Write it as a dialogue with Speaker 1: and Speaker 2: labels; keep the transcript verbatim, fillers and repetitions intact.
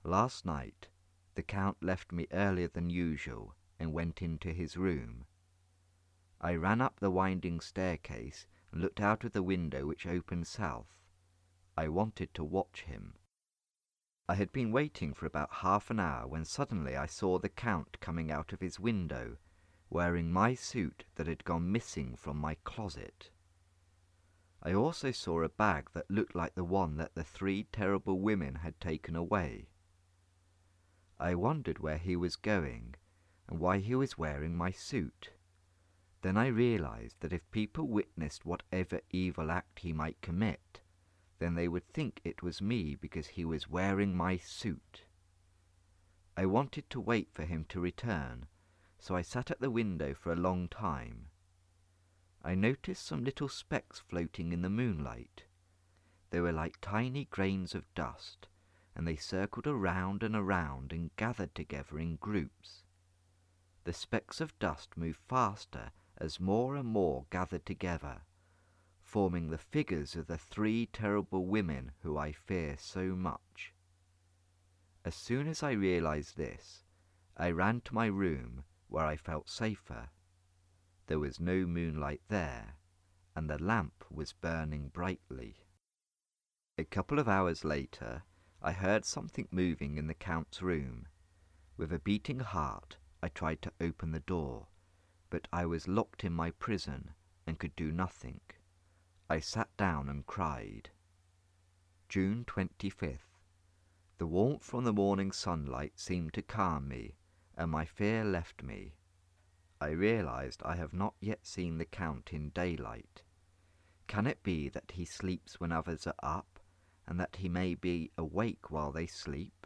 Speaker 1: Last night, the Count left me earlier than usual and went into his room. I ran up the winding staircase and looked out of the window which opened south. I wanted to watch him. I had been waiting for about half an hour when suddenly I saw the Count coming out of his window, wearing my suit that had gone missing from my closet. I also saw a bag that looked like the one that the three terrible women had taken away. I wondered where he was going, and why he was wearing my suit. Then I realized that if people witnessed whatever evil act he might commit, then they would think it was me because he was wearing my suit. I wanted to wait for him to return, so I sat at the window for a long time. I noticed some little specks floating in the moonlight. They were like tiny grains of dust, and they circled around and around and gathered together in groups. The specks of dust moved faster as more and more gathered together, forming the figures of the three terrible women who I fear so much. As soon as I realized this, I ran to my room where I felt safer. There was no moonlight there, and the lamp was burning brightly. A couple of hours later, I heard something moving in the Count's room. With a beating heart, I tried to open the door, but I was locked in my prison and could do nothing. I sat down and cried. June twenty-fifth. The warmth from the morning sunlight seemed to calm me, and my fear left me. I realized I have not yet seen the Count in daylight. Can it be that he sleeps when others are up, and that he may be awake while they sleep?